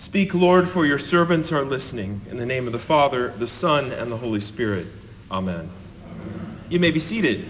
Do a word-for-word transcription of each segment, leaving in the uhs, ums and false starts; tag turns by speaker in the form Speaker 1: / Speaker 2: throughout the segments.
Speaker 1: Speak, Lord, for your servants are listening. In the name of the Father, the Son, and the Holy Spirit. Amen. You may be seated.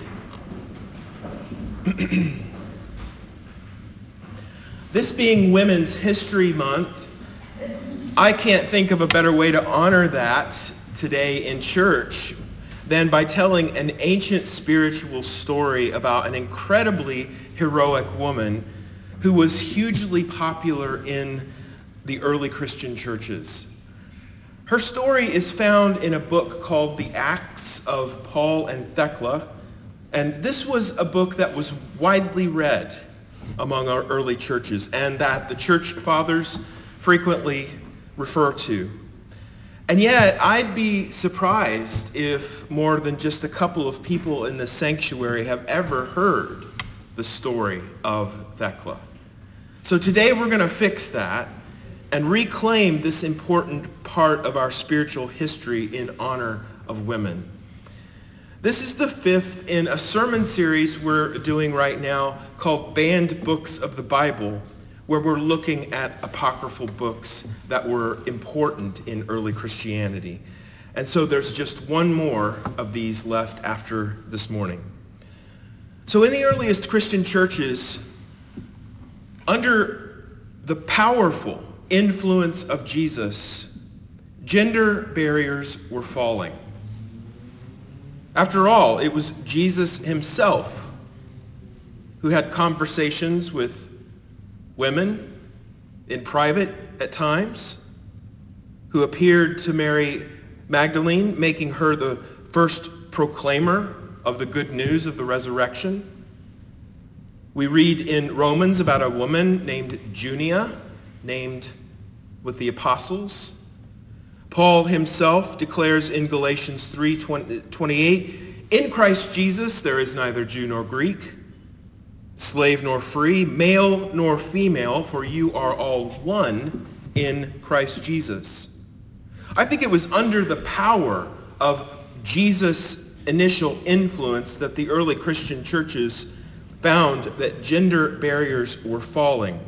Speaker 1: This being Women's History Month, I can't think of a better way to honor that today in church than by telling an ancient spiritual story about an incredibly heroic woman who was hugely popular in the early Christian churches. Her story is found in a book called The Acts of Paul and Thecla, and this was a book that was widely read among our early churches and that the church fathers frequently refer to. And yet, I'd be surprised if more than just a couple of people in this sanctuary have ever heard the story of Thecla. So today we're going to fix that and reclaim this important part of our spiritual history in honor of women. This is the fifth in a sermon series we're doing right now called Banned Books of the Bible, where we're looking at apocryphal books that were important in early Christianity. And so there's just one more of these left after this morning. So in the earliest Christian churches, under the powerful influence of Jesus, gender barriers were falling. After all, it was Jesus himself who had conversations with women in private at times, who appeared to Mary Magdalene, making her the first proclaimer of the good news of the resurrection. We read in Romans about a woman named Junia, named with the apostles. Paul himself declares in Galatians three twenty-eight, in Christ Jesus there is neither Jew nor Greek, slave nor free, male nor female, for you are all one in Christ Jesus. I think it was under the power of Jesus' initial influence that the early Christian churches found that gender barriers were falling.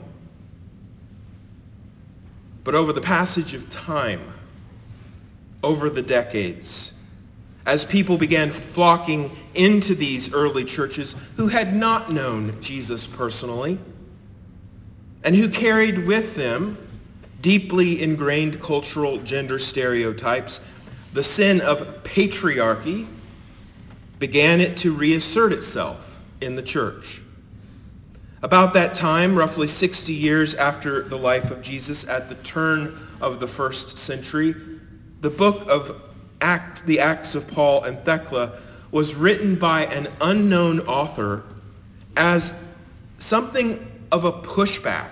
Speaker 1: But over the passage of time, over the decades, as people began flocking into these early churches who had not known Jesus personally and who carried with them deeply ingrained cultural gender stereotypes, the sin of patriarchy began it to reassert itself in the church. About that time, roughly sixty years after the life of Jesus, at the turn of the first century, the book of Acts, the Acts of Paul and Thecla, was written by an unknown author as something of a pushback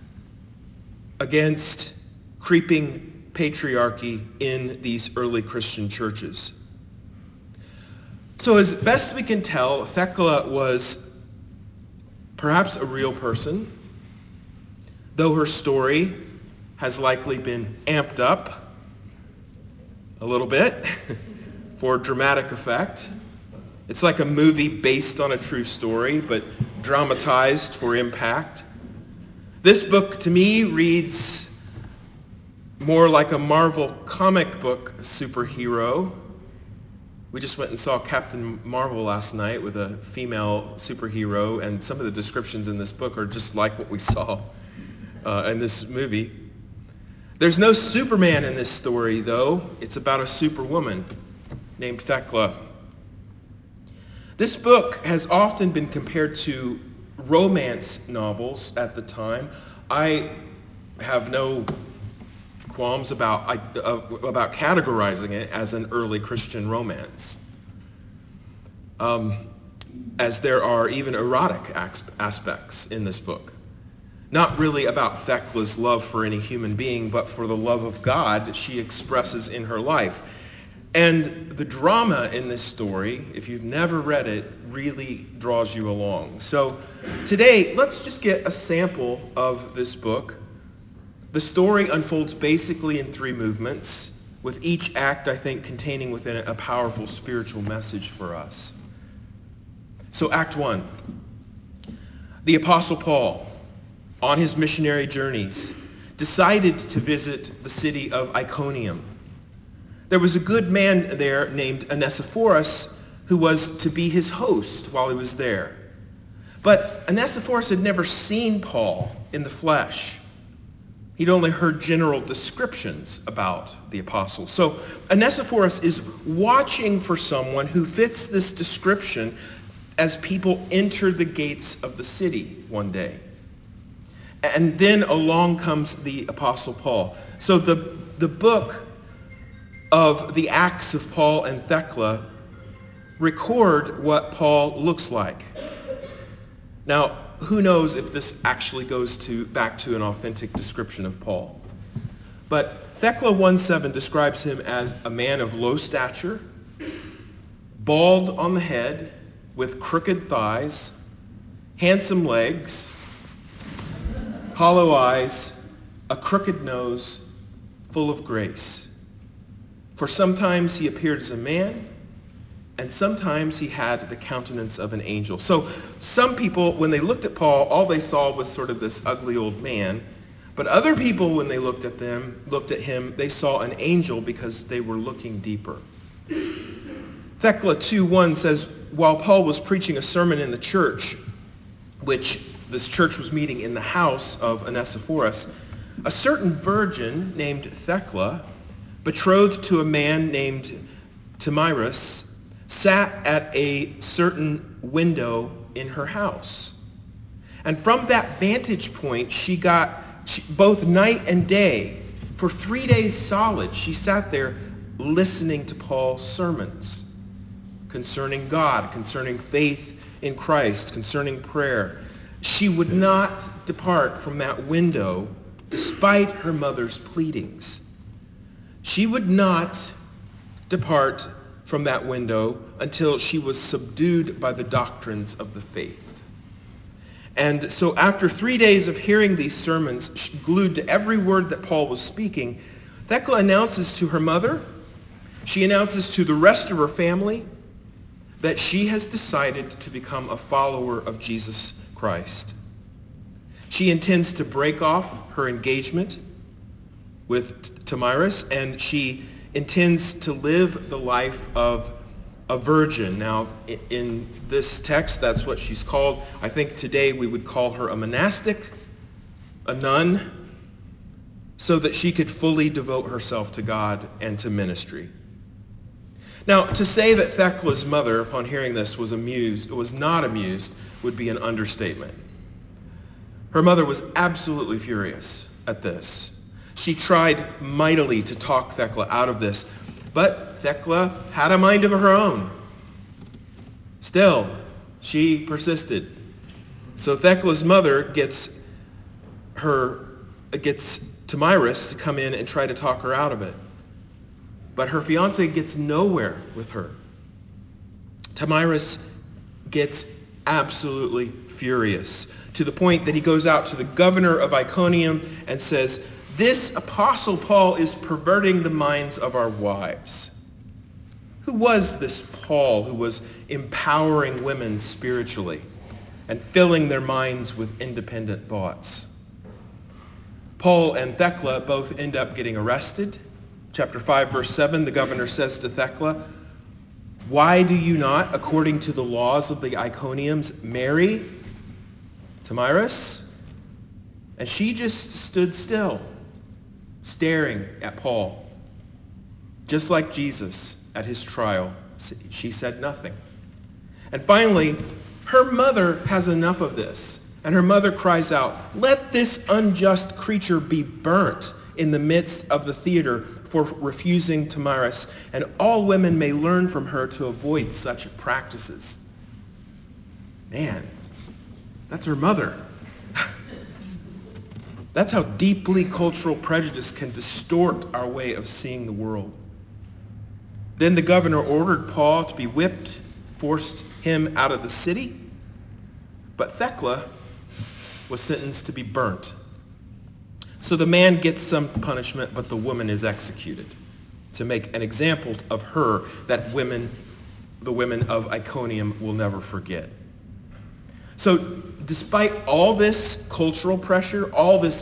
Speaker 1: against creeping patriarchy in these early Christian churches. So as best we can tell, Thecla was perhaps a real person, though her story has likely been amped up a little bit for dramatic effect. It's like a movie based on a true story, but dramatized for impact. This book, to me, reads more like a Marvel comic book superhero. We just went and saw Captain Marvel last night with a female superhero, and some of the descriptions in this book are just like what we saw uh, in this movie. There's no Superman in this story, though. It's about a superwoman named Thecla. This book has often been compared to romance novels at the time. I have no qualms about, I, uh, about categorizing it as an early Christian romance, um, as there are even erotic aspects in this book. Not really about Thecla's love for any human being, but for the love of God she expresses in her life. And the drama in this story, if you've never read it, really draws you along. So today, let's just get a sample of this book. The story unfolds basically in three movements, with each act, I think, containing within it a powerful spiritual message for us. So Act One, the Apostle Paul, on his missionary journeys, decided to visit the city of Iconium. There was a good man there named Onesiphorus who was to be his host while he was there. But Onesiphorus had never seen Paul in the flesh. He'd only heard general descriptions about the apostle. So Onesiphorus is watching for someone who fits this description as people enter the gates of the city one day. And then along comes the Apostle Paul. So the, the book of the Acts of Paul and Thecla record what Paul looks like. Now, who knows if this actually goes to back to an authentic description of Paul. But Thecla one seven describes him as a man of low stature, bald on the head, with crooked thighs, handsome legs, hollow eyes, a crooked nose, full of grace. For sometimes he appeared as a man, and sometimes he had the countenance of an angel. So some people, when they looked at Paul, all they saw was sort of this ugly old man. But other people, when they looked at them, looked at him, they saw an angel because they were looking deeper. Thecla two one says, while Paul was preaching a sermon in the church, which this church was meeting in the house of Onesiphorus, a certain virgin named Thecla, betrothed to a man named Thamyris, sat at a certain window in her house. And from that vantage point, she got she, both night and day, for three days solid, she sat there listening to Paul's sermons concerning God, concerning faith in Christ, concerning prayer. She would not depart from that window despite her mother's pleadings. She would not depart from that window until she was subdued by the doctrines of the faith. And so after three days of hearing these sermons, glued to every word that Paul was speaking, Thecla announces to her mother, she announces to the rest of her family, that she has decided to become a follower of Jesus Christ. She intends to break off her engagement with Thamyris, and she intends to live the life of a virgin. Now, in this text, that's what she's called. I think today we would call her a monastic, a nun, so that she could fully devote herself to God and to ministry. Now, to say that Thecla's mother, upon hearing this, was amused, was not amused, would be an understatement. Her mother was absolutely furious at this. She tried mightily to talk Thecla out of this, but Thecla had a mind of her own. Still, she persisted. So Thecla's mother gets her gets Thamyris to come in and try to talk her out of it. But her fiancé gets nowhere with her. Thamyris gets absolutely furious, to the point that he goes out to the governor of Iconium and says, "This apostle Paul is perverting the minds of our wives." Who was this Paul who was empowering women spiritually and filling their minds with independent thoughts? Paul and Thecla both end up getting arrested. Chapter five, verse seven, the governor says to Thecla, "Why do you not, according to the laws of the Iconians, marry Thamyris?" And she just stood still, staring at Paul. Just like Jesus at his trial, she said nothing. And finally, her mother has enough of this. And her mother cries out, "Let this unjust creature be burnt in the midst of the theater for refusing Thamyris, and all women may learn from her to avoid such practices." Man, that's her mother. That's how deeply cultural prejudice can distort our way of seeing the world. Then the governor ordered Paul to be whipped, forced him out of the city, but Thecla was sentenced to be burnt. So the man gets some punishment, but the woman is executed to make an example of her that women, the women of Iconium, will never forget. So despite all this cultural pressure, all this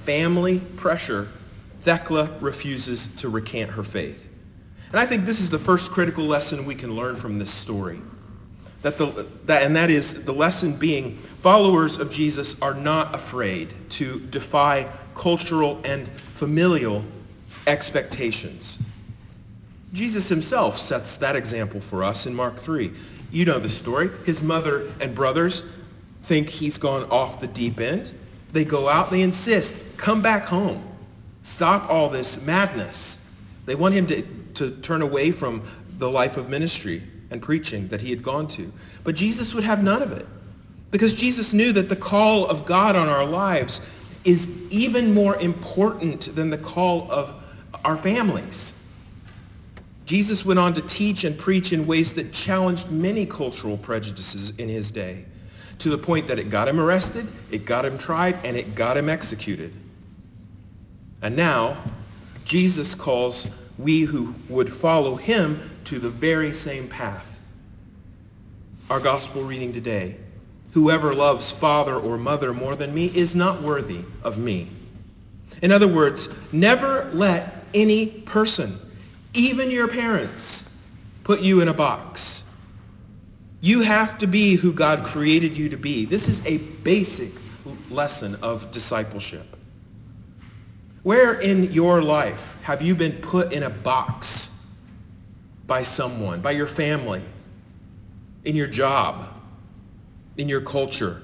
Speaker 1: family pressure, Thecla refuses to recant her faith. And I think this is the first critical lesson we can learn from this story. That the, that, and that is the lesson being, followers of Jesus are not afraid to defy cultural and familial expectations. Jesus himself sets that example for us in Mark three. You know the story. His mother and brothers think he's gone off the deep end. They go out, they insist, come back home. Stop all this madness. They want him to, to turn away from the life of ministry and preaching that he had gone to. But Jesus would have none of it, because Jesus knew that the call of God on our lives is even more important than the call of our families. Jesus went on to teach and preach in ways that challenged many cultural prejudices in his day, to the point that it got him arrested, it got him tried, and it got him executed. And now, Jesus calls we who would follow him to the very same path. Our gospel reading today: whoever loves father or mother more than me is not worthy of me. In other words, never let any person, even your parents, put you in a box. You have to be who God created you to be. This is a basic lesson of discipleship. Where in your life have you been put in a box by someone, by your family, in your job, in your culture?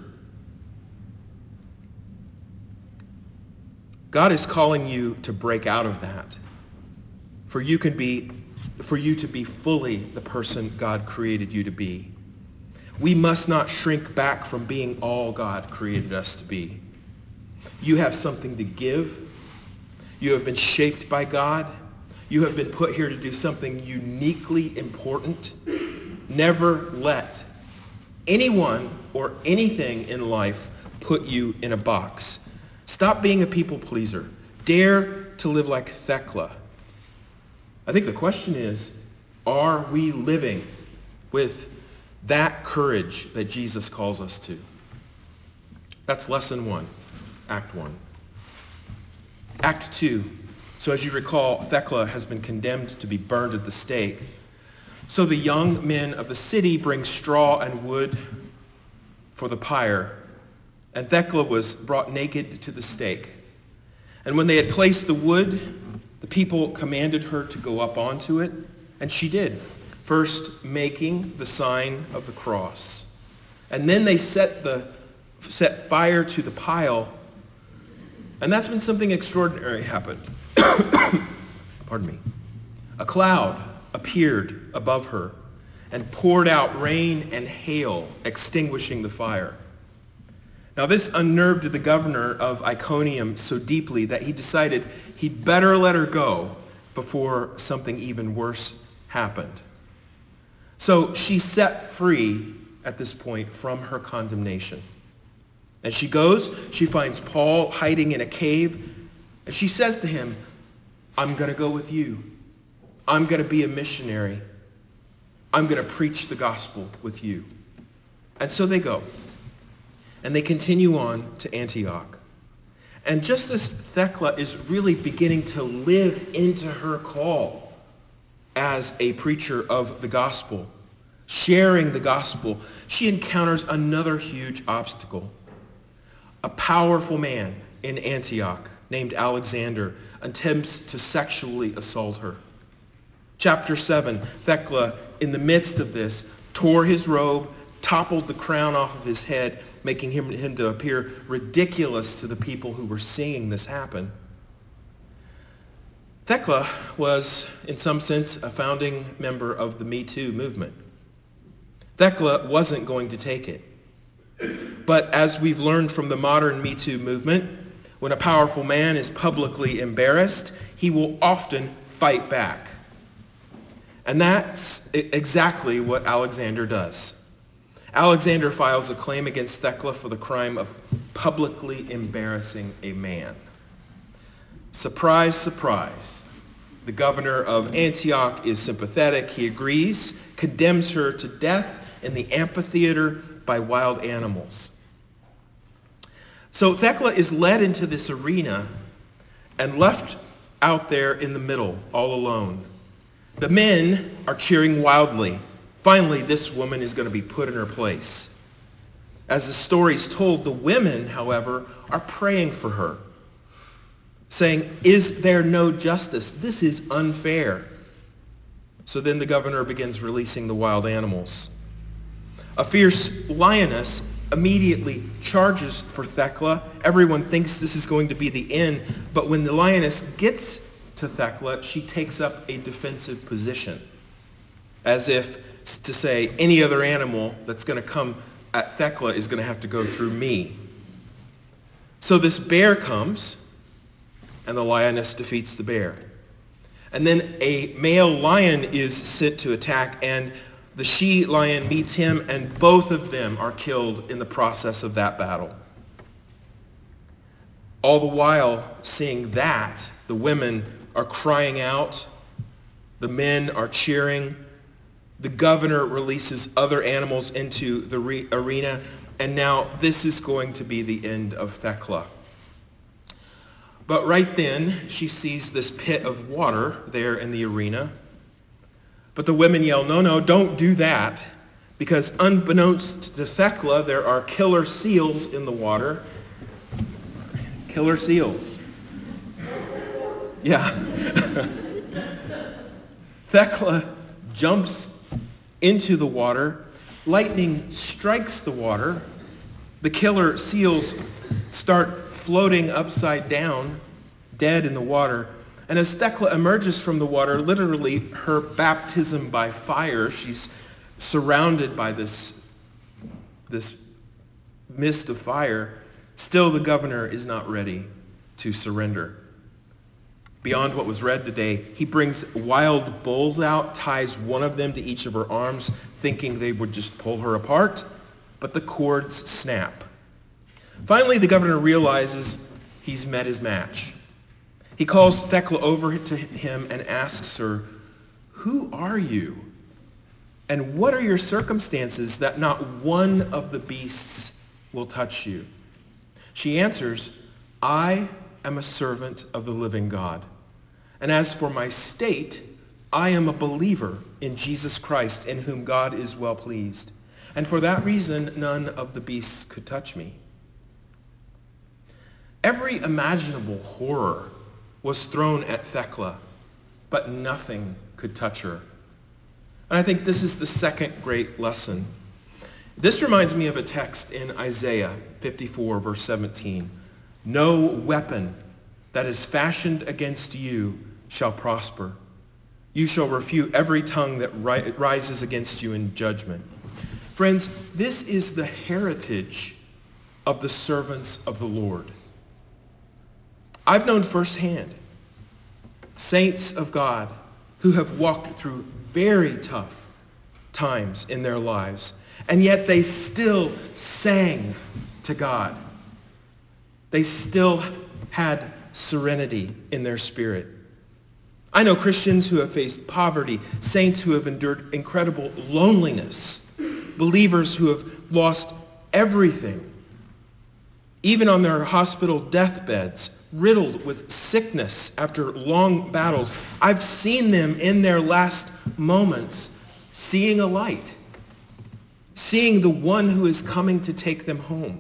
Speaker 1: God is calling you to break out of that, for you can be, for you to be fully the person God created you to be. We must not shrink back from being all God created us to be. You have something to give. You have been shaped by God. You have been put here to do something uniquely important. Never let anyone or anything in life put you in a box. Stop being a people pleaser. Dare to live like Thecla. I think the question is, are we living with that courage that Jesus calls us to? That's lesson one, act one. Act two. So as you recall, Thecla has been condemned to be burned at the stake. So the young men of the city bring straw and wood for the pyre, and Thecla was brought naked to the stake. And when they had placed the wood, the people commanded her to go up onto it, and she did, first making the sign of the cross. And then they set the set fire to the pile, and that's when something extraordinary happened. Pardon me. A cloud appeared above her and poured out rain and hail, extinguishing the fire. Now this unnerved the governor of Iconium so deeply that he decided he'd better let her go before something even worse happened. So she's set free at this point from her condemnation. And she goes, she finds Paul hiding in a cave, and she says to him, I'm going to go with you. I'm going to be a missionary. I'm going to preach the gospel with you. And so they go. And they continue on to Antioch. And just as Thecla is really beginning to live into her call as a preacher of the gospel, sharing the gospel, she encounters another huge obstacle. A powerful man in Antioch named Alexander attempts to sexually assault her. Chapter seven, Thecla, in the midst of this, tore his robe, toppled the crown off of his head, making him, him to appear ridiculous to the people who were seeing this happen. Thecla was, in some sense, a founding member of the Me Too movement. Thecla wasn't going to take it. But as we've learned from the modern Me Too movement, when a powerful man is publicly embarrassed, he will often fight back. And that's exactly what Alexander does. Alexander files a claim against Thecla for the crime of publicly embarrassing a man. Surprise, surprise. The governor of Antioch is sympathetic. He agrees, condemns her to death in the amphitheater by wild animals. So Thecla is led into this arena and left out there in the middle, all alone. The men are cheering wildly. Finally, this woman is going to be put in her place. As the story's told, the women, however, are praying for her, saying, "Is there no justice? This is unfair." So then the governor begins releasing the wild animals. A fierce lioness immediately charges for Thecla. Everyone thinks this is going to be the end, but when the lioness gets to Thecla, she takes up a defensive position, as if to say, any other animal that's going to come at Thecla is going to have to go through me. So this bear comes, and the lioness defeats the bear. And then a male lion is sent to attack, and the she-lion meets him, and both of them are killed in the process of that battle. All the while, seeing that, the women are crying out, the men are cheering, the governor releases other animals into the re- arena, and now this is going to be the end of Thecla. But right then, she sees this pit of water there in the arena. But the women yell, "No, no, don't do that," because unbeknownst to Thecla, there are killer seals in the water. Killer seals. Yeah. Thecla jumps into the water. Lightning strikes the water. The killer seals start floating upside down, dead in the water. And as Thecla emerges from the water, literally her baptism by fire, she's surrounded by this, this mist of fire, still the governor is not ready to surrender. Beyond what was read today, he brings wild bulls out, ties one of them to each of her arms, thinking they would just pull her apart, but the cords snap. Finally, the governor realizes he's met his match. He calls Thecla over to him and asks her, "Who are you? And what are your circumstances that not one of the beasts will touch you?" She answers, "I am a servant of the living God. And as for my state, I am a believer in Jesus Christ, in whom God is well pleased. And for that reason, none of the beasts could touch me." Every imaginable horror was thrown at Thecla, but nothing could touch her. And I think this is the second great lesson. This reminds me of a text in Isaiah fifty-four, verse seventeen. "No weapon that is fashioned against you shall prosper. You shall refute every tongue that ri- rises against you in judgment." Friends, this is the heritage of the servants of the Lord. I've known firsthand saints of God who have walked through very tough times in their lives, and yet they still sang to God. They still had serenity in their spirit. I know Christians who have faced poverty, saints who have endured incredible loneliness, believers who have lost everything, even on their hospital deathbeds, riddled with sickness after long battles. I've seen them in their last moments seeing a light, seeing the one who is coming to take them home.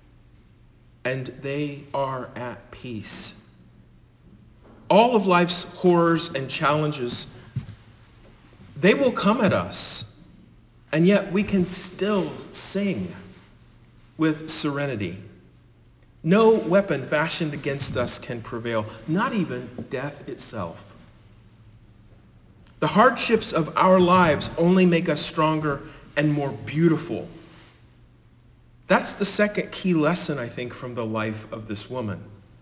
Speaker 1: And they are at peace. All of life's horrors and challenges, they will come at us, and yet we can still sing with serenity. No weapon fashioned against us can prevail, not even death itself. The hardships of our lives only make us stronger and more beautiful. That's the second key lesson, I think, from the life of this woman.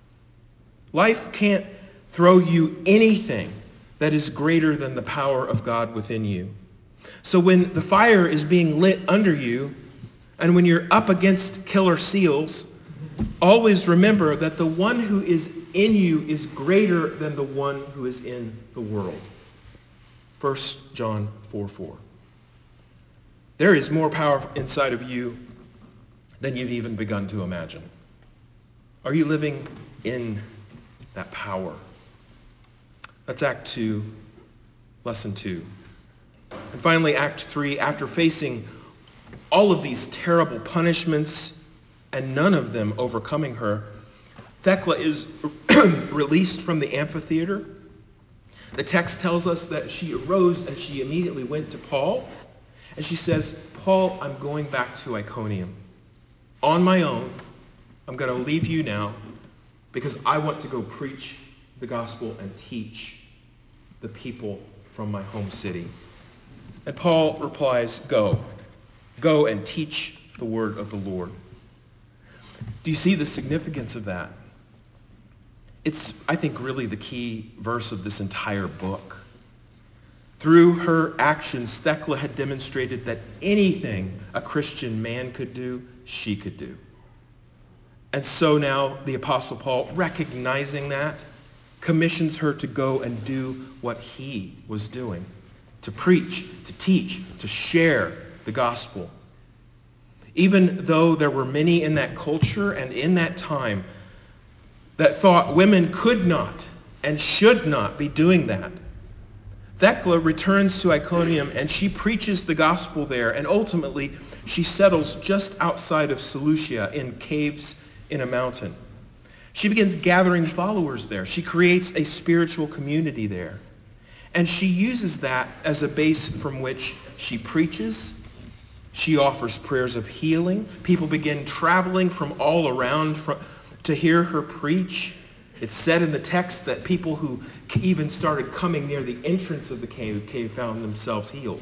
Speaker 1: Life can't throw you anything that is greater than the power of God within you. So when the fire is being lit under you, and when you're up against killer seals, always remember that the one who is in you is greater than the one who is in the world. First John four four. There is more power inside of you than you've even begun to imagine. Are you living in that power? That's Act two, Lesson two. And finally, Act three, after facing all of these terrible punishments and none of them overcoming her, Thecla is released from the amphitheater. The text tells us that she arose and she immediately went to Paul. And she says, Paul, I'm going back to Iconium. On my own, I'm going to leave you now because I want to go preach the gospel and teach the people from my home city. And Paul replies, go. Go and teach the word of the Lord. Do you see the significance of that? It's, I think, really the key verse of this entire book. Through her actions, Thecla had demonstrated that anything a Christian man could do, she could do. And so now the Apostle Paul, recognizing that, commissions her to go and do what he was doing, to preach, to teach, to share the gospel. Even though there were many in that culture and in that time that thought women could not and should not be doing that, Thecla returns to Iconium and she preaches the gospel there, and ultimately she settles just outside of Seleucia in caves in a mountain. She begins gathering followers there. She creates a spiritual community there. And she uses that as a base from which she preaches. She offers prayers of healing. People begin traveling from all around from, to hear her preach. It's said in the text that people who even started coming near the entrance of the cave, cave found themselves healed.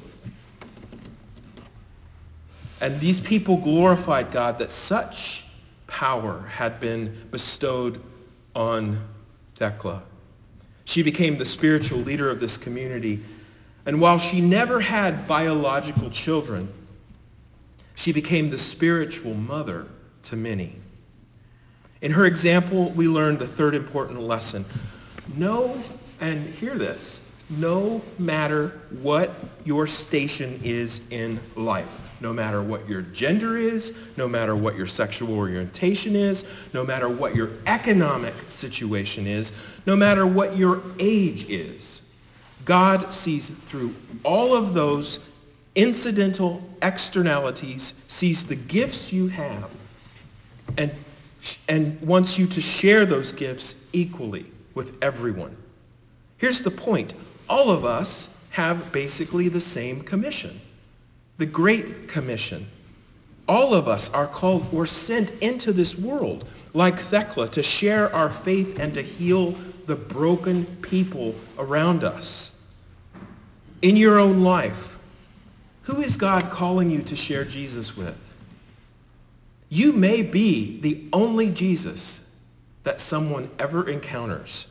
Speaker 1: And these people glorified God that such power had been bestowed on Thecla. She became the spiritual leader of this community. And while she never had biological children, she became the spiritual mother to many. In her example, we learned the third important lesson. No, and hear this, no matter what your station is in life, no matter what your gender is, no matter what your sexual orientation is, no matter what your economic situation is, no matter what your age is, God sees through all of those incidental externalities, sees the gifts you have, and and wants you to share those gifts equally with everyone. Here's the point. All of us have basically the same commission, the Great Commission. All of us are called or sent into this world, like Thecla, to share our faith and to heal the broken people around us. In your own life, who is God calling you to share Jesus with? You may be the only Jesus that someone ever encounters.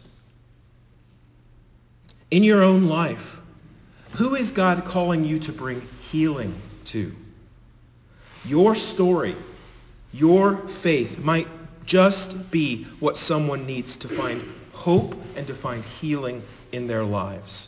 Speaker 1: In your own life, who is God calling you to bring healing to? Your story, your faith might just be what someone needs to find hope and to find healing in their lives.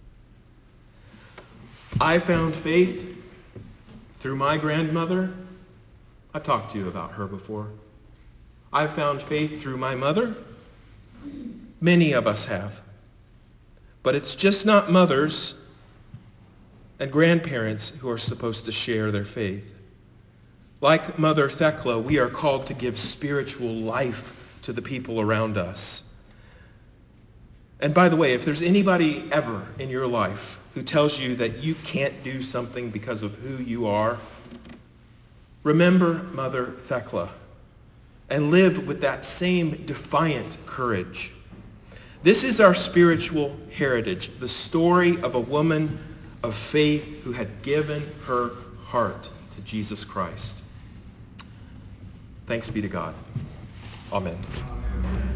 Speaker 1: I found faith through my grandmother. I've talked to you about her before. I've found faith through my mother. Many of us have. But it's just not mothers and grandparents who are supposed to share their faith. Like Mother Thecla, we are called to give spiritual life to the people around us. And by the way, if there's anybody ever in your life who tells you that you can't do something because of who you are, remember Mother Thecla and live with that same defiant courage. This is our spiritual heritage, the story of a woman of faith who had given her heart to Jesus Christ. Thanks be to God. Amen.
Speaker 2: Amen.